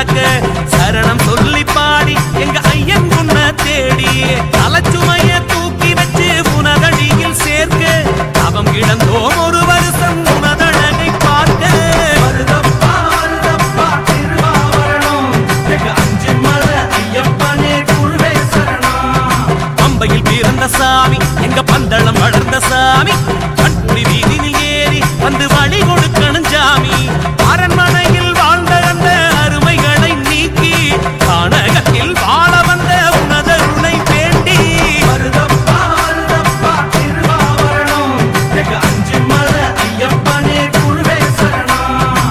நடக்க சரணம் சொல்லி பாடி எங்க ஐயன் உன்ன தேடி தலைச்சுமைய தூக்கி வச்சு உனதடியில் சேர்க்க அவம் இழந்தோம் ஒரு வருஷம் உனதழகை பார்க்க வருதப்பா வருதப்பா திருவாவரணம் எங்க அஞ்சு மலை ஐயப்பனே குருவே சரணம் பம்பையில் பிறந்த சாமி எங்க பந்தளம் வளர்ந்த சாமி கண்புரி வீதியில் ஏறி வந்து வழி கொடுக்கணும் சாமி அரண்மனையில் வாழ்ந்த அந்த அருமைகளை நீக்கி கானகத்தில் வாழ வந்த உனதருளை வேண்டி வருதப்பா வருதப்பா திருவாவரணம் எங்க அஞ்சு மலை ஐயப்பனே குருவே சரணம்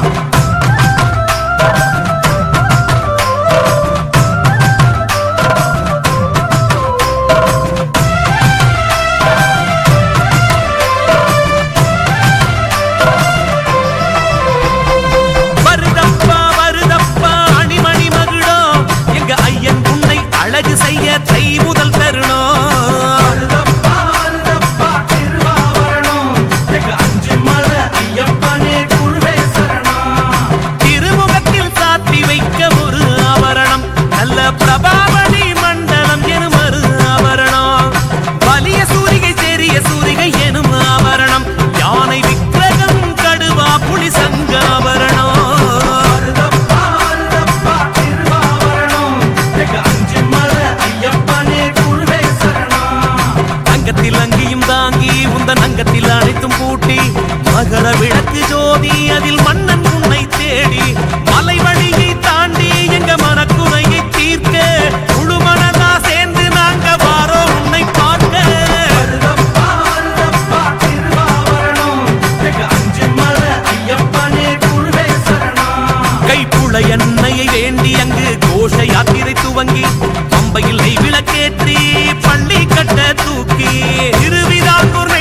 வருதப்பா வருதப்பா அணிமணி மகுடோ எங்க ஐயன் உன்னை அழகு செய்ய தை முதல் தருணம் வருதப்பா வருதப்பா திருவாவரணம் எங்க அஞ்சு மலை ஐயப்பனே குருவே சரணம் திருமுகத்தில் சாத்தி வைக்க ஒரு ஆபரணம் நல்ல பிரபாவளி மண்டலம் எனும் ஒரு ஆபரணம் வலிய சூரிகை செறிய சூரிகை எனும் ஆபரணம் யானை விக்கிரகம் கடுவா புலி சங்காபரணம் வருதப்பா வருதப்பா திருவாவரணம் எங்க அஞ்சு மலை ஐயப்பனே குருவே சரணம் அங்கத்தில் அங்கியும் தாங்கி உந்தன் அங்கத்தில் அனைத்தும் பூட்டி மகர விளக்கு ஜோதி அதில் மன்னன் உன்னை தேடி மலை வழியை தாண்டி எங்க மனக்குறையை தீர்க்க முழு மனதா சேர்ந்து நாங்க வாரோ உன்னை பார்க்க வருதப்பா வருதப்பா திருவாவரணம் எங்க அஞ்சு மலை ஐயப்பனே குருவே சரணம் கைப்புள்ள எண்ணெயை வேண்டி அங்கு கோஷ யாத்திரை துவங்கி பம்பையில் விளக்கேற்றி பள்ளி கட்ட தூக்கி திருவிதாங்கூர்